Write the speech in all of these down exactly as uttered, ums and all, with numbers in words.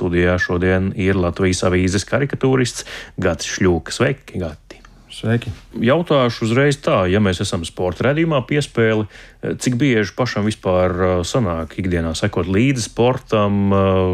studijā šodien ir Latvijas avīzes karikatūrists Gatis Šļūka. Sveiki, Gati! Sveiki! Jautāšu uzreiz tā, ja mēs esam sporta redzījumā piespēli, cik bieži pašam vispār sanāk ikdienā sekot līdzi sportam,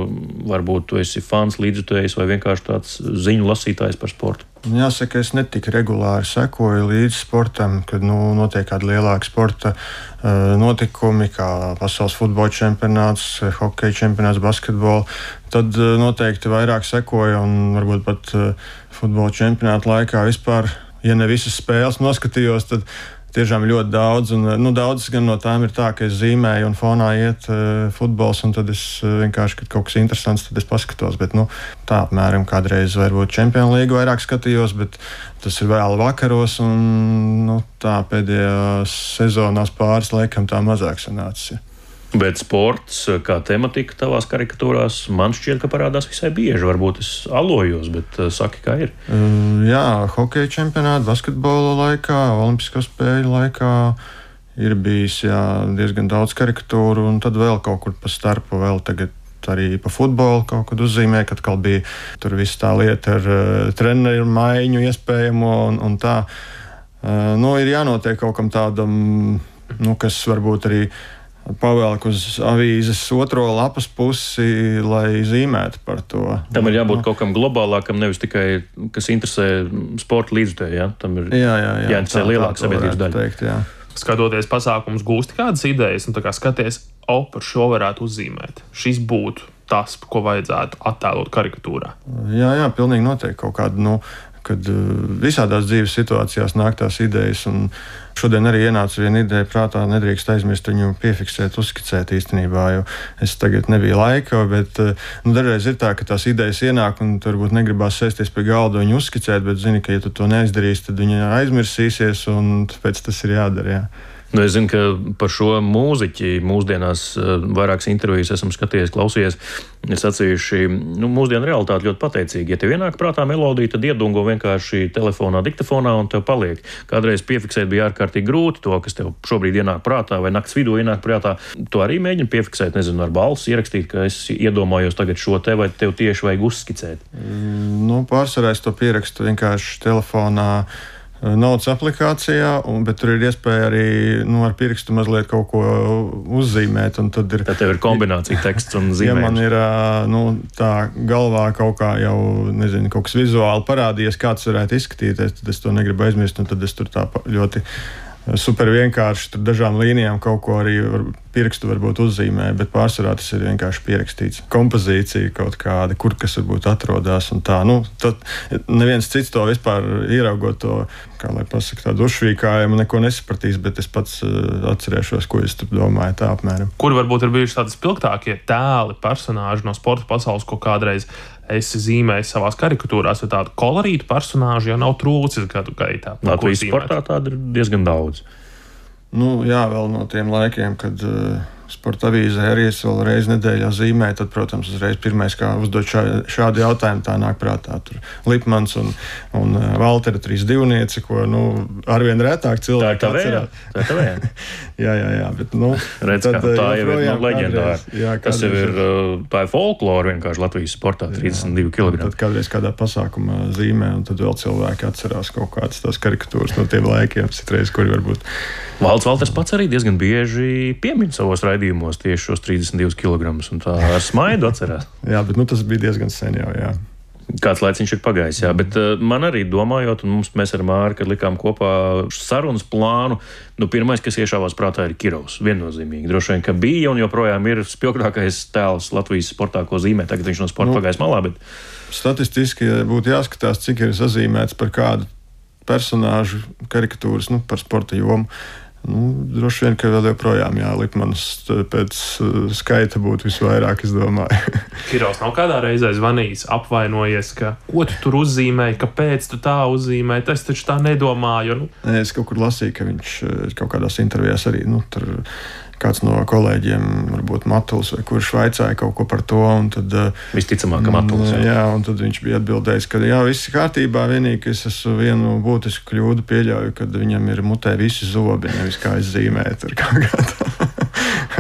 varbūt tu esi fans, līdzjutējs vai vienkārši tāds ziņu lasītājs par sportu? Jāsaka, es netik regulāri sekoju līdzi sportam, kad nu, notiek kādi lielāki sporta uh, notikumi, kā pasaules futbola čempionāts, hokeja čempionāts, basketbola. Tad uh, noteikti vairāk sekoju un varbūt pat uh, futbola čempionāta laikā vispār, ja ne visas spēles noskatījos, tad tiešām ļoti daudz. Un, nu, daudz gan no tām ir tā, ka es zīmēju un fonā iet uh, futbols, un tad es uh, vienkārši, kad kaut kas interesants, tad es paskatos. Bet, nu, tā apmēram kādreiz varbūt Champions League vairāk skatījos, bet tas ir vēl vakaros, un nu, tā pēdējās sezonās pāris laikam tā mazāk sanācis. Ja. Bet sports kā tematika tavās karikatūrās man šķiet, ka parādās visai bieži. Varbūt es alojos, bet uh, saki, kā ir. Uh, jā, hokeja čempionāta, basketbola laikā, olimpisko spēļu laikā ir bijis jā, diezgan daudz karikatūru, un tad vēl kaut kur pa starpu vēl tagad arī pa futbolu kaut kad uzzīmē, kad atkal bija tur viss tā lieta ar uh, treneru maiņu iespējamo un, un tā. Uh, nu, ir jānotiek kaut kam tādam, nu, kas varbūt arī pavēlk uz avīzes otro lapas pusi, lai zīmētu par to. Tam ir jābūt kaut kam globālākam, nevis tikai, kas interesē sporta līdzjutēju, ja? Tam ir jā, jā, jā, jāinteresē lielāka sabiedrības daļa. Teikt, jā. Skatoties pasākums, gūsti kādas idejas un tā kā skaties, o, par šo varētu uzzīmēt. Šis būtu tas, ko vajadzētu attēlot karikatūrā. Jā, jā, pilnīgi noteikti kaut kāda, nu, kad visādās dzīves situācijās nāk tās idejas, un šodien arī ienāca viena ideja prātā, nedrīkst aizmirst viņu piefiksēt, uzskicēt īstenībā, jo es tagad nebija laika, bet nu, dažreiz ir tā, ka tās idejas ienāk, un tu varbūt negribās sēsties pie galda viņu uzskicēt, bet zini, ka ja tu to neizdarīsi, tad viņa aizmirsīsies, un tāpēc tas ir jādara, jā. Nu, es zinu, ka par šo mūziķi mūsdienās vairākas intervijas esam skatījies, klausījies. Es sacījuši, nu, mūsdienu realitāte ļoti pateicīgi. Ja tev ienāk prātā melodija, tad iedungo vienkārši telefonā, diktafonā un tev paliek. Kādreiz piefiksēt bija ārkārtīgi grūti to, kas tev šobrīd ienāk prātā vai nakts vidū ienāk prātā. To arī mēģini piefiksēt, nezinu, ar balsi ierakstīt, ka es iedomājos tagad šo te vai tev tieši vajag uzskicēt. Mm, nu, pārsvarā es to pierakstu vienkārši telefonā. Naudas aplikācijā, un, bet tur ir iespēja arī nu, ar pirkstu mazliet kaut ko uzzīmēt. Tad, ir, tad tev ir kombinācija teksts un zīmējums. Ja man ir nu, tā galvā kaut kā jau, nezinu, kaut kas vizuāli parādījies, kāds varētu izskatīties, tad es to negribu aizmirst, un tad es tur tā ļoti super vienkārši tur dažām līnijām kaut ko arī var, pirkstu varbūt uzzīmē, bet pārsvarā tas ir vienkārši pierakstīts. Kompozīcija kaut kāda, kur kas varbūt atrodas un tā. Nu, tad neviens cits to vispār ieraugot to, kā lai pasaka, tādu uzšvīkājumu, neko nesapratīs, bet es pats uh, atcerēšos, ko es tur domāju tā apmēram. Kur varbūt ir bijuši tādi spilgtākie tēli, personāži no sporta pasaules, ko kādreiz esi zīmējis savās karikatūrās, vai tādu kolorītu personāžu jau nav trūcis gadu gaitā? Latvijas sportā tāda ir diezgan daudz. Nu, jā, vēl no tiem laikiem, kad uh, sporta avīzē arī es vēl reizi nedēļā zīmēju, tad, protams, uzreiz pirmais, kā uzdot šā, šādu jautājumu, tā nāk prātā. Tur Lipmans un, un uh, Valtera trīs divnieci, ko, nu, arvien retāk cilvēki atcerās. Tā ir tavējā. jā, jā, jā, bet, nu... Redz, tad, kā tā jau ir no leģendāra. Jā, tas jau ir, tā ir folklora vienkārši Latvijas sportā, trīsdesmit divi kilogrami. Tad kādreiz kādā pasākumā zīmē, un tad vēl cilvēki atcerās kaut kādas tās karikatūras no tiem laikiem, citreiz, kuri varbūt... Valds Valters pats arī diezgan bieži piemin savos raidījumos tieši šos trīsdesmit divus kilogramus, un tā ar smaidu atcerās. Jā, bet nu, tas bija diezgan sen jau, jā. Kāds laiciņš ir pagājis, jā, bet uh, man arī domājot, un mums mēs ar Māri, kad likām kopā sarunas plānu, nu pirmais, kas iešāvās prātā, ir Kirovs, viennozīmīgi. Droši vien, ka bija un joprojām ir spilgtākais tēls Latvijas sportā, ko zīmē, tagad viņš no sporta nu, pagājis malā, bet... Statistiski būtu jāskatās, cik ir sazīmēts par kādu personāžu karikatūras, nu, par sporta jomu. Nu, droši vien, ka vēl joprojām jā, Lipmanis pēc uh, skaita būtu visvairāk, es domāju. Kirovs nav kādā reizē zvanījis, apvainojies, ka ko tu tur uzzīmēji, kāpēc tu tā uzzīmēji, es taču tā nedomāju. Nu. Es kaut kur lasīju, ka viņš kaut kādās intervijās arī, nu, tur kāds no kolēģiem, varbūt Matuls vai kurš vaicāja kaut ko par to. Un tad, visticamāk, ka Matuls. Jā. jā, un tad viņš bija atbildējis, ka jā, viss ir kārtībā, vienīgi, ka es esmu vienu būtisku kļūdu pieļauju, kad viņam ir mutē visi zobi, nevis kā es zīmēju tur kaut kā tā.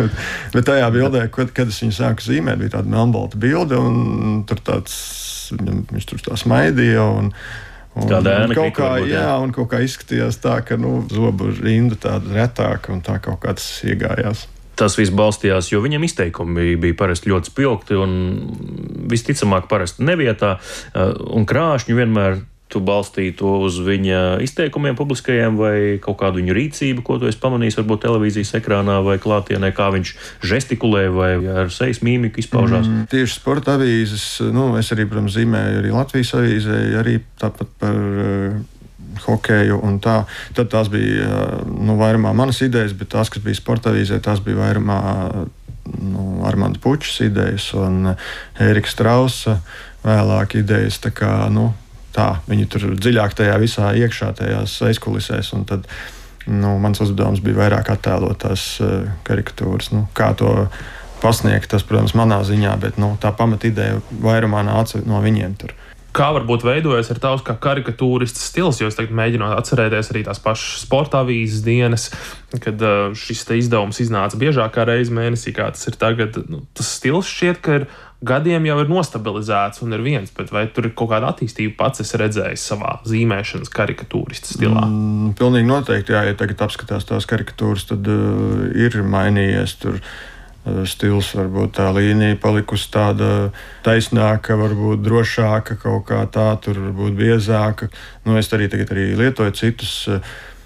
Bet tajā bildē, kad, kad es viņu sāku zīmēt, bija tāda melnbalta bilde, un tur tāds, viņš tur tā smaidīja, un Un, un, kaut kā, varbūt, jā. Jā, un kaut kā izskatījās tā, ka nu, zobu rinda tāda retāka un tā kaut kā tas iegājās. Tas viss balstījās, jo viņam izteikumi bija parasti ļoti spilgti un visticamāk parasti nevietā, un krāšņi vienmēr tu balstīji to uz viņa izteikumiem publiskajiem vai kaut kādu viņu rīcību, ko tu esi pamanījis varbūt televīzijas ekrānā vai klātienē, kā viņš žestikulē vai ar sejas mīmiku izpaužās? Mm, tieši sporta avīzes, nu, es arī, protams, zīmēju arī Latvijas avīzē, arī tāpat par uh, hokeju un tā. Tad tās bija, uh, nu, vairumā manas idejas, bet tās, kas bija sporta avīzē, tās bija vairumā nu, Armanda Pučas idejas un Ērika Strausa vēlāk idejas, tā kā, nu, tā, viņi tur dziļāk tajā visā iekšā, tajās aizkulisēs, un tad, nu, mans uzdevums bija vairāk attēlot tās uh, karikatūras. Nu, kā to pasniegt, tas, protams, manā ziņā, bet, nu, tā pamatideja vairumā nāca no viņiem tur. Kā varbūt veidojas ar tavs kā karikatūrists stils, jo es tagad mēģinot atcerēties arī tās pašas sporta avīzes dienas, kad uh, šis te izdevums iznāca biežākā reize mēnesī, kā tas ir tagad. Nu, tas stils šķiet, ka ir gadiem jau ir nostabilizēts un ir viens, bet vai tur ir kaut kāda attīstība pats esi redzējis savā zīmēšanas karikatūrista stilā? Mm, pilnīgi noteikti, jā, ja tagad apskatās tās karikatūras, tad uh, ir mainījies tur uh, stils, varbūt tā līnija palikusi tāda taisnāka, varbūt drošāka, kaut kā tā, tur varbūt biezāka. Nu, es arī tagad arī lietoju citus uh,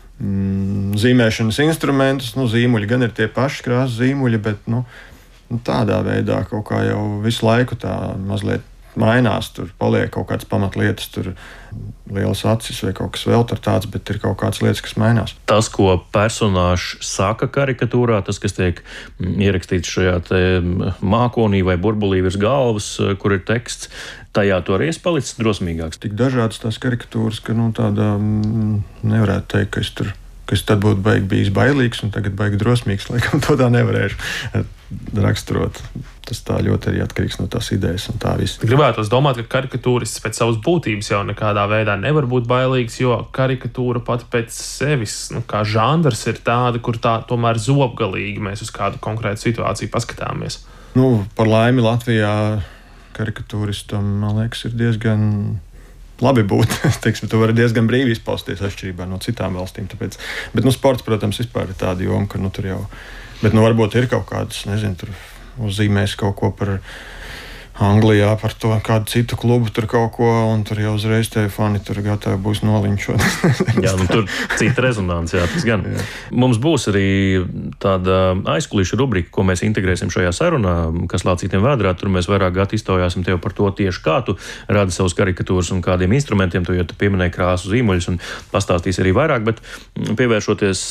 mm, zīmēšanas instrumentus, nu, zīmuļi gan ir tie paši krāsas zīmuļi, bet, nu, Nu, tādā veidā kaut kā jau visu laiku tā mazliet mainās. Tur paliek kaut kādas pamatlietas, tur lielas acis vai kaut kas vēl tāds, bet ir kaut kādas lietas, kas mainās. Tas, ko personāžs saka karikatūrā, tas, kas tiek ierakstīts šajā te mākonī vai burbulī virs galvas, kur ir teksts, tajā to arī es palicis drosmīgāks. Tik dažādas tās karikatūras, ka nu, tādā nevarētu teikt, ka es tur ka es tad būtu baigi bijis bailīgs un tagad baigi drosmīgs. Laikam to tā nevarēšu raksturot. Tas tā ļoti arī atkarīgs no tās idejas un tā viss. Gribētu domāt, ka karikatūrists pēc savas būtības jau nekādā veidā nevar būt bailīgs, jo karikatūra pati pēc sevis, nu, kā žanrs, ir tāda, kur tā tomēr zobgalīgi mēs uz kādu konkrētu situāciju paskatāmies. Nu, par laimi Latvijā karikatūristam, man liekas, ir diezgan labi būt. Teiksim, tu vari diezgan brīvi izpausties atšķirībā no citām valstīm. Tāpēc, bet, nu, sports, protams, vispār ir tāda joma, ka, nu, tur jau, bet, nu, varbūt ir kaut kādas, nezinu, tur uzzīmēs kaut ko par Anglijā, par to kādu citu klubu tur kaut ko, un tur jau uzreiz tie fani tur gatavi būs nolinčot. Jā, nu, tur cita rezonance, jā, tas gan. Jā. Mums būs arī tāda aizkulisku rubrika, ko mēs integrēsim šajā sarunā, kas lācītiem vēdrā. Tur mēs vairāk gati iztaujāsim tev par to tieši, kā tu rādi savus karikatūras un kādiem instrumentiem, tu jau tu pieminēji krāsu zīmuļus un pastāstīsi arī vairāk, bet pievēršoties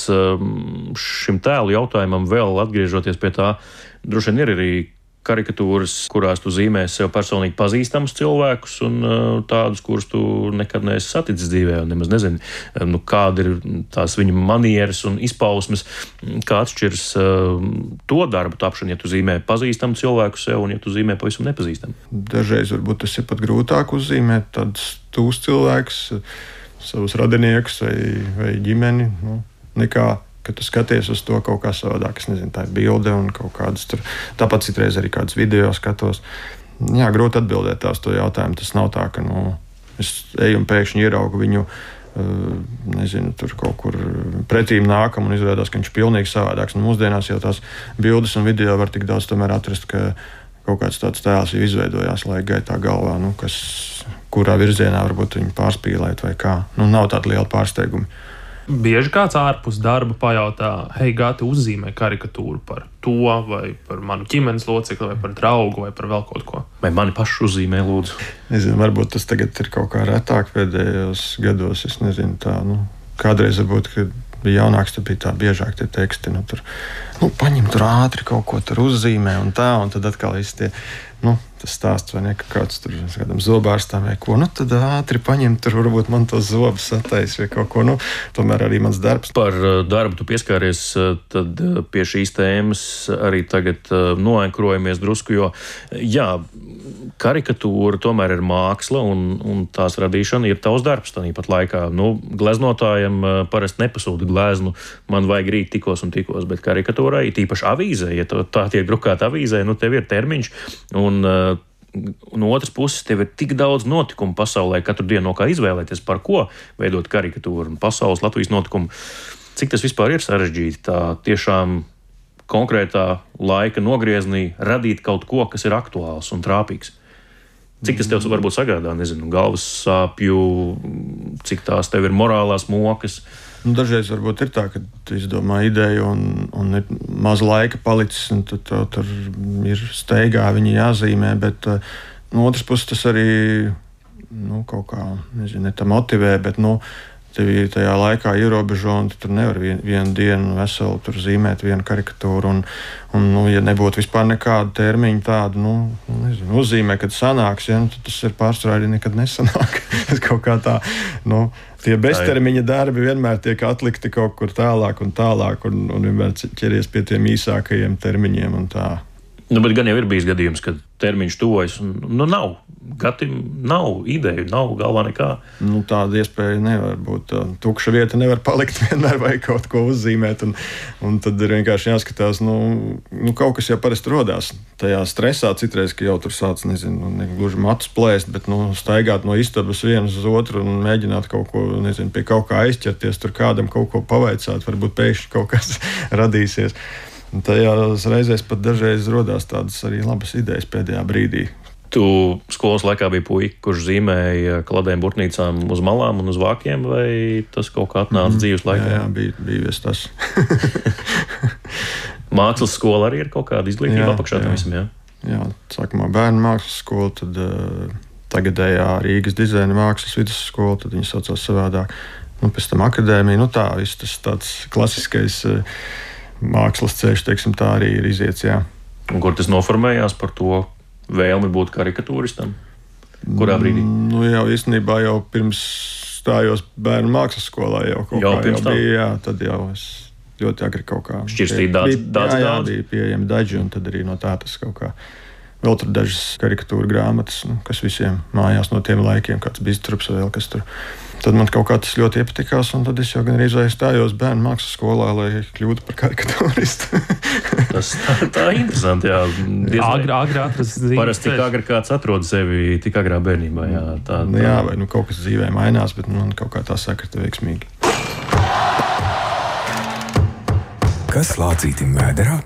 šim tēlu jautājumam vēl atgriežoties pie tā, droši vien ir arī karikatūras, kurās tu zīmēsi sev personīgi pazīstamus cilvēkus un uh, tādus, kurus tu nekad neesi saticis dzīvē un nemaz nezini, nu, kāda ir tās viņa manieres un izpausmes, kā atšķiras uh, to darbu tapšana, ja tu zīmē pazīstamu cilvēku sev un ja tu zīmē pavisam nepazīstamu. Dažreiz varbūt tas ir pat grūtāk uzzīmēt tādus tūs cilvēkus, savus radiniekus vai, vai ģimeni, nu, nekā kad tu skaties uz to kaut kā savādāk, es nezinu, tā ir bilde un kaut kādas tur, tāpat citreiz arī kādas video skatos. Jā, grūti atbildēt tās to jautājumu. Tas nav tā, ka, nu, es eju un pēkšņi ieraugu viņu, nezinu, tur kaut kur pretīm nākam un izrādās, ka viņš ir pilnīgi savādāks. Nu, mūsdienās jau tās bildes un video var tik daudz tomēr atrast, ka kaut kāds tāds tēls jau izveidojās laika gaitā galvā, nu, kas, kurā virzienā varbūt viņu pārspīlēt vai kā. Nu, nav tāda liela pārsteiguma. Bieži kāds ārpus darba pajautā, hei, Gati, uzzīmē karikatūru par to, vai par manu ģimenes locekli, vai par draugu, vai par vēl kaut ko. Vai mani pašu uzzīmē, lūdzu? Nezinu, varbūt tas tagad ir kaut kā retāk pēdējos gados, es nezinu tā, nu, kādreiz varbūt, kad bija jaunāks, tad bija tā biežāk tie teksti, nu, tur, nu, paņem tur ātri kaut ko tur uzzīmē un tā, un tad atkal visi tie, nu, tas stāsts, vai ne, ka kāds tur kādam zobārstam vai ko, nu tad ātri paņem tur, varbūt man tos zobus atais vai kaut ko, nu, tomēr arī mans darbs. Par darbu tu pieskāries, tad pie šīs tēmas arī tagad noankrojamies drusku, jo, jā, karikatūra tomēr ir māksla un, un tās radīšana ir tavs darbs tāpat laikā. Nu, gleznotājiem parasti nepasūta gleznu, man vajag rīt tikos un tikos, bet karikatūrai, tīpaši avīzē, ja tā tiek drukāta avīzē, nu tev ir termiņš un no otras puses tev ir tik daudz notikumu pasaulē, katru dienu no kā izvēlēties, par ko veidot karikatūru un pasaules Latvijas notikumu. Cik tas vispār ir sarežģīti tā tiešām konkrētā laika nogrieznī radīt kaut ko, kas ir aktuāls un trāpīgs? Cik tas tev varbūt sagādā, nezinu, galvas sāpju, cik tās tev ir morālās mokas? Nu, dažreiz varbūt ir tā, ka tu izdomā ideju un, un ir maz laika palicis, un tad tev tur ir steigā viņi jāzīmē, bet no otras puses tas arī, nu, kaut kā, nezinu, ne tā motivē, bet, nu, tevi tajā laikā ierobežo, un tu tur nevar vien, vienu dienu veselu tur zīmēt vienu karikatūru, un, un nu, ja nebūtu vispār nekādu termiņu tādu, nu, nezinu, uzzīmē, kad sanāks, ja, nu, tad tas ir pārsvarā arī nekad nesanāk. Kaut kā tā, nu, tie beztermiņa darbi vienmēr tiek atlikti kaut kur tālāk un tālāk, un, un vienmēr ķeries pie tiem īsākajiem termiņiem un tā. Nu, bet gan jau ir bijis gadījums, kad termiņš tuvojas, un nu, nav. Gatim nav ideju, nav galvā nekā. Nu, tāda iespēja nevar būt. Tukša vieta nevar palikt, vienmēr vajag kaut ko uzzīmēt, un, un tad ir vienkārši jāskatās, nu, nu kaut kas jau parasti rodās tajā stresā, citreiz, ka jau tur sāc, nezinu, ne gluži matus plēst, bet, nu, staigāt no istabas viens uz otru un mēģināt kaut ko, nezinu, pie kaut kā aizķerties, tur kādam kaut ko pavaicāt, varbūt pēkšņi kaut kas radīsies. Un tajās reizēs pat dažreiz rodās tādas arī labas idejas pēdējā brīdī. Tu skolas laikā biji puika, kurš zīmēja kladēm burtnīcām uz malām un uz vākiem, vai tas kaut kā atnāca mm, dzīves laikā? Jā, jā bija, bija vies tas. Mākslas skola arī ir kaut kāda izglītība apakšā tam visam, jā? Jā, sākumā bērnu mākslas skola, tad uh, tagadējā Rīgas dizaina mākslas vidusskola, tad viņi saucās savādāk. Nu, pēc tam akadēmija, nu tā, viss tas tāds klasiskais uh, mākslas ceļš, teiksim, tā arī ir iziets, jā. Un kur tas noformējās par to vēlmi būt karikatūristam? Kurā brīdī? Nu, jau īstenībā jau pirms stājos bērnu mākslas skolā jau kaut jau kā jau tam? bija, jā, tad jau es ļoti agri kaut kā... Šķirstīt daudz, bija, daudz, jā, jā, daudz? bija pieejami daži, un tad arī no tā tas kaut kā... Vēl tur dažas karikatūra grāmatas, nu, kas visiem mājās no tiem laikiem, kāds Bistrups vai vēl kas tur. Tad man kaut kā tas ļoti iepatikās, un tad es jau gan arī stājos bērnu mākslas skolā, lai kļūtu par karikatūristu. Tas tā, tā interesanti, jā. Agri, agri atrast zīmes. Parasti tik agri kāds atrod sevi tik agrā bērnībā, jā. Tā, tā. Nu, jā, vai nu kaut kas dzīvē mainās, bet man kaut kā tā sakrita veiksmīgi. Kas lācītim vēderā?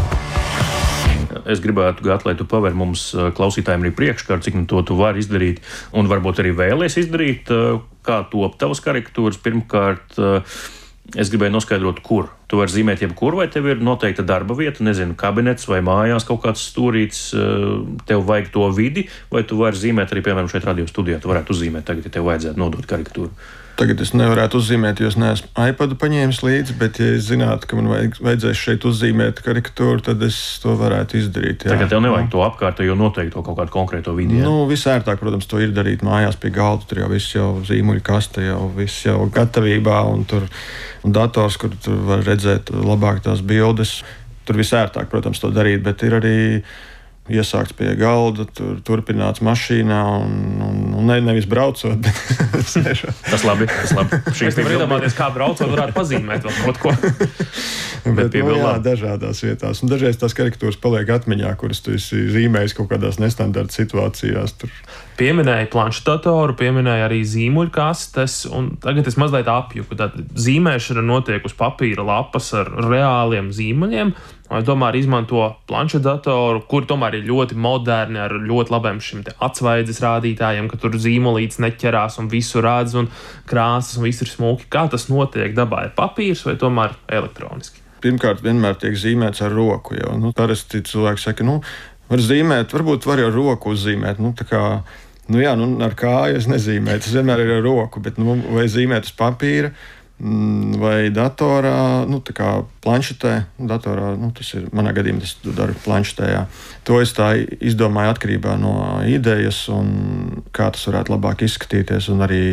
Es gribētu, Gat, lai tu paver mums klausītājiem arī priekškāru, cik nu to tu vari izdarīt, un varbūt arī vēlies izdarīt, kā top tavas karikatūras. Pirmkārt, es gribēju noskaidrot, kur. Tu vari zīmēt jebkur, vai tev ir noteikta darba vieta, nezinu, kabinets vai mājās kaut kāds stūrīts, tev vajag to vidi, vai tu vari zīmēt arī, piemēram, šeit radio studijā, tu varētu uzzīmēt tagad, ja tev vajadzētu nodot karikatūru. Tagad es nevarētu uzzīmēt, jo es neesmu iPadu paņēmis līdzi, bet, ja es zinātu, ka man vajag, vajadzēs šeit uzzīmēt karikatūru, tad es to varētu izdarīt. Jā. Tagad tev nevajag to apkārtējo noteikto kaut kādu konkrēto vidi. Jā? Nu, visērtāk, protams, to ir darīt mājās pie galda. Tur jau viss jau zīmuļu kaste, jau viss jau gatavībā, un tur un dators, kur tur var redzēt labāk tās bildes. Tur visērtāk, protams, to darīt, bet ir arī iesākts pie galda, tur, turpināts mašīnā un, un, un ne, nevis braucot, bet sēžot. Tas labi, tas labi. Šīs nevar iedomāties, kā braucot, varētu pazīmēt vēl kaut ko. Bet, nu, jā, dažādās vietās. Un dažreiz tās karikatūras paliek atmiņā, kuras tu esi zīmējis kaut kādās nestandarta situācijās. Tur. Pieminēja planšetdatoru, pieminēja arī zīmuļkastes, un tagad es mazliet apjuku. Tātad zīmēšana notiek uz papīra lapas ar reāliem zīmuļiem, vai tomēr izmanto planšetdatoru, kur tomēr ir ļoti moderni, ar ļoti labiem šim te atsvaidzes rādītājiem, ka tur zīmolīts neķerās un visu redz un krāsas un viss ir smuki. Kā tas notiek dabā? Ir papīrs vai tomēr elektroniski? Pirmkārt, vienmēr tiek zīmēts ar roku. Jau. Nu, parasti cilvēki saka, nu, var zīmēt, varbūt var ar roku uzzīmēt. Nu, tā kā, nu jā, nu, ar kāju es nezīmēju, tas vienmēr ir ar roku, bet nu, vai zīmēt uz papīra. vai datorā, nu, tā kā planšetē, datorā, nu, tas ir manā gadījumā, tas daru planšetē, jā. To es tā izdomāju atkarībā no idejas un kā tas varētu labāk izskatīties, un arī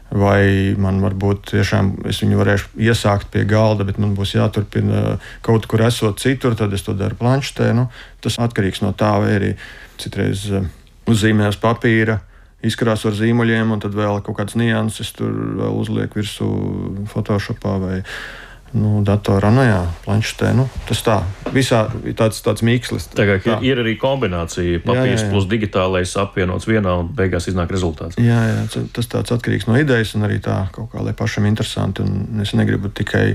vai man varbūt tiešām es viņu varēšu iesākt pie galda, bet man būs jāturpina kaut kur esot citur, tad es to daru planšetē. Nu, tas atkarīgs no tā, vai arī citreiz uzzīmē uz papīra, izkrāso ar zīmuļiem, un tad vēl kaut kādas nianses tur vēl uzliek virsū Photoshopā vai nu, datorā, nu jā, planšetē. Nu, tas tā, visā tāds, tāds mikslis. Tagad tā. Ir arī kombinācija papīrs jā, jā, jā. plus digitālais apvienots vienā un beigās iznāk rezultāts. Jā, jā, tas tāds atkarīgs no idejas un arī tā kaut kā, lai pašam interesanti, un es negribu tikai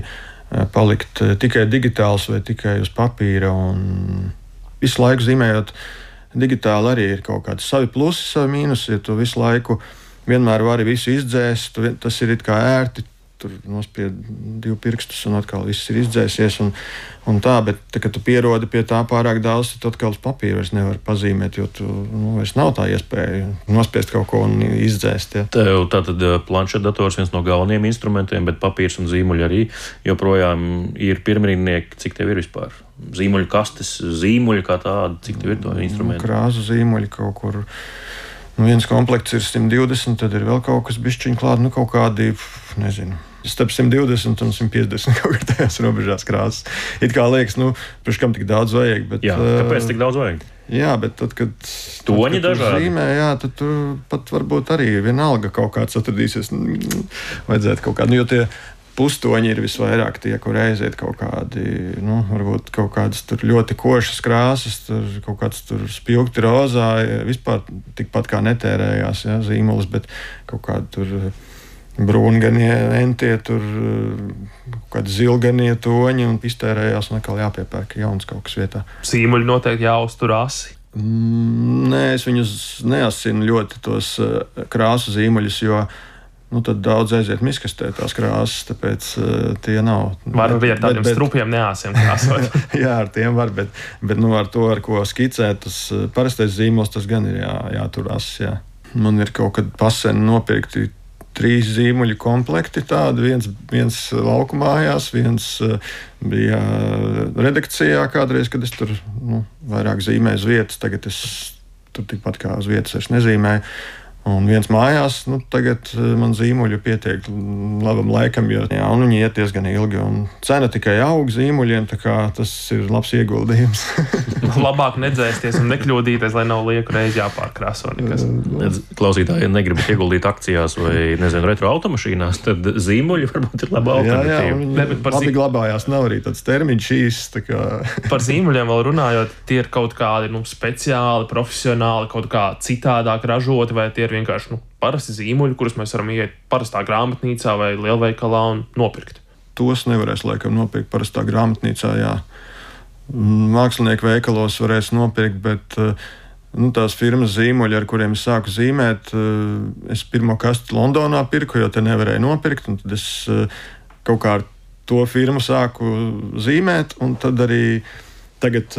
palikt tikai digitāls vai tikai uz papīra, un visu laiku zīmējot digitāli arī ir kaut kādi savi plusi, savi mīnusi. Ja tu visu laiku vienmēr vari visu izdzēst, tas ir it kā ērti, tur nospied divu pirkstus un atkal viss ir izdzēsies un, un tā, bet tā, kad tu pierodi pie tā pārāk daudz, tad atkal uz papīra vairs nevar pazīmēt, jo tu nu, vairs nav tā iespēja nospiest kaut ko un izdzēst. Ja. Tev tātad planšetdators viens no galvenajiem instrumentiem, bet papīrs un zīmuļi arī joprojām ir pirmrindnieki. Cik tev ir vispār? Zīmuļu kastes, zīmuļi kā tādi, cik tev ir to instrumentu? Krāzu zīmuļi kaut kur. Nu, viens komplekts ir simt divdesmit, tad ir vēl kaut kas bišķiņ klāt, nu kaut kādi, nezinu, starp simt divdesmit un simt piecdesmit kaut kā tajās robežās krāsas. It kā liekas, nu, priekš kam tik daudz vajag, bet... Jā, kāpēc tik daudz vajag? Jā, bet tad, kad... Toņi tad, kad dažādi? Zīmē, jā, tad tur pat varbūt arī vienalga kaut kāds atradīsies, vajadzētu kaut kādu, nu, jo tie pustoņi ir visvairāk tie, kur aiziet kaut kādi, nu, varbūt kaut kādas tur ļoti košas krāsas, tur kaut kāds tur spilgti rozā, vispār tikpat kā netērējās, ja, zīmulis, bet kaut kādi tur brūnganie entie, tur kaut kādi zilganie toņi un iztērējās un atkal jāpiepērk jauns kaut kas vietā. Zīmuļi noteikti jāuztur asi. Mm, nē, es viņus neasinu ļoti tos krāsu zīmuļus, jo nu, tad daudz aiziet miskastē tās krāsas, tāpēc uh, tie nav. Var arī ar tādiem bet, strupiem neāsiem krāsot. Jā, ar tiem var, bet, bet nu, ar to, ar ko skicēt, tas parastais zīmols, tas gan ir jā, jātur asis. Jā. Man ir kaut kad pasen nopirkti trīs zīmuļu komplekti tādi, viens, viens lauku mājās, viens uh, bija redakcijā kādreiz, kad es tur nu, vairāk zīmēju uz vietas, tagad es tur tikpat kā uz vietas es nezīmēju. Un viens mājās, nu, tagad man zīmuļu pietiek labam laikam, jo jā, un viņi iet diezgan ilgi. Un cena tikai aug zīmuļiem, tā kā tas ir labs ieguldījums. Labāk nedzēsties un nekļūdīties, lai nav lieku reizi jāpārkrāso nekas. Klausītāji, ja negribat ieguldīt akcijās vai, nezinu, retro automašīnās, tad zīmuļi varbūt ir laba alternatīva. Jā, jā, viņi ne, labi zīm... glabājās, nav arī tāds termiņš šīs. Tā kā... Par zīmuļiem vēl runājot, tie ir kaut kādi nu, speciāli, profesionāli, kaut kā citādāk ražoti, vai tie ir vienkārši nu, parasti zīmuļi, kurus mēs varam iet parastā grāmatnīcā vai lielveikalā un nopirkt. Tos nevarēs laikam nopirkt parastā grāmatnīcā, jā. Mākslinieku veikalos varēs nopirkt, bet nu, tās firmas zīmuļi, ar kuriem es sāku zīmēt, es pirmo kasti Londonā pirku, jo te nevarēju nopirkt, un tad es kaut kā ar to firmu sāku zīmēt, un tad arī tagad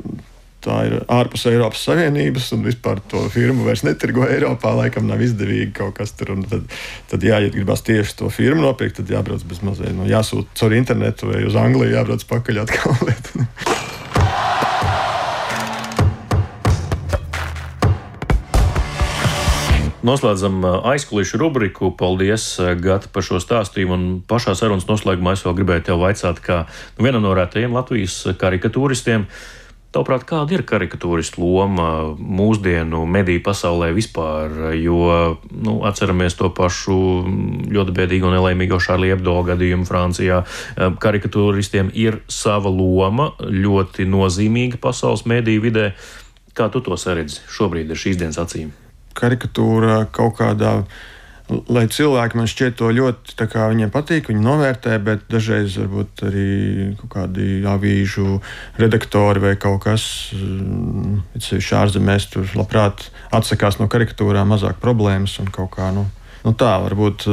tā ir ārpus Eiropas Savienības, un vispār to firmu vairs netirgo Eiropā, laikam nav izdevīgi kaut kas tur, un tad, tad jā, ja gribas tieši to firmu nopirkt, tad jābrauc bez mazliet, nu, jāsūt caur internetu vai uz Angliju, jābrauc pakaļ atkal. Noslēdzam aizkulisku rubriku. Paldies, Gata, par šo stāstījumu. Un pašā sarunas noslēgumā es vēl gribēju tev vaicāt, kā nu, vienam no rētajiem Latvijas karikatūristiem. Tavuprāt, kāda ir karikatūristu loma mūsdienu mediju pasaulē vispār? Jo nu, atceramies to pašu ļoti bēdīgo un nelaimīgo Charlie Hebdo gadījumu Francijā. Karikatūristiem ir sava loma, ļoti nozīmīga pasaules mediju vidē. Kā tu to saredzi šobrīd ar šīs dienas acīm? Karikatūra kaut kādā, lai cilvēki man šķiet to ļoti, tā kā viņiem patīk, viņi novērtē, bet dažreiz varbūt arī kaut kādi avīžu redaktori vai kaut kas, it sevišķi ārzemēs tur labprāt atsakās no karikatūrām, mazāk problēmas un kaut kā, nu, nu tā, varbūt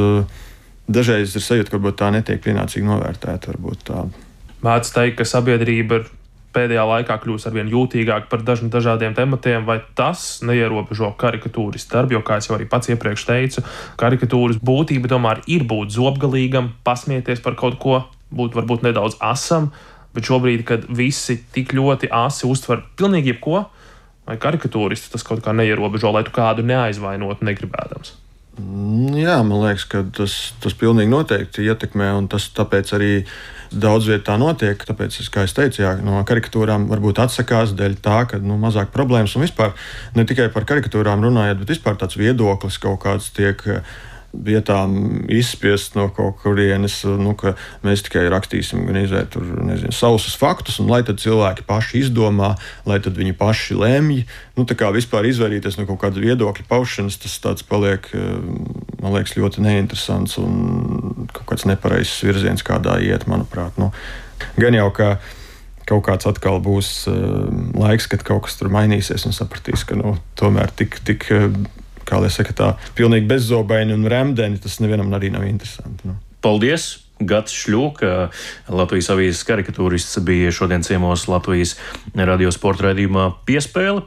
dažreiz ir sajūta, ka varbūt tā netiek pienācīgi novērtēta, varbūt tā. Mēdz teikt, ka sabiedrība ir pēdējā laikā kļūst arvien jūtīgāk par dažu dažādiem tematiem, vai tas neierobežo karikatūristu darbu, jo, kā es jau arī pats iepriekš teicu, karikatūras būtība tomēr ir būt zobgalīgam, pasmieties par kaut ko, būt varbūt nedaudz asam, bet šobrīd, kad visi tik ļoti asi uztver pilnīgi jebko, vai karikatūristu tas kaut kā neierobežo, lai tu kādu neaizvainotu negribēdams? Jā, man liekas, ka tas, tas pilnīgi noteikti ietekmē, un tas tāpēc arī daudz vietā notiek. Tāpēc, kā es teicu, jā, no karikatūrām varbūt atsakās dēļ tā, ka nu, mazāk problēmas, un vispār ne tikai par karikatūrām runājot, bet vispār tāds viedoklis kaut kāds tiek vietām izspiest no kaut kurienes, nu, ka mēs tikai rakstīsim gan izvērt tur, nezinu, sausus faktus, un lai tad cilvēki paši izdomā, lai tad viņi paši lemj. Nu, tā kā vispār izvairīties no kaut kāda viedokļa paušanas, tas tāds paliek, man liekas, ļoti neinteresants un kaut kāds nepareizs virziens, kādā iet, manuprāt. Nu, gan jau, ka kaut kāds atkal būs laiks, kad kaut kas tur mainīsies un sapratīs, ka nu, tomēr tik, tik kā lai saka, tā pilnīgi bezzobaini un remdeni, tas nevienam arī nav interesanti. Nu. Paldies! Gats Šļūka, Latvijas avīzes karikatūrists, bija šodien ciemos Latvijas radio sporta raidījumā Piespēle.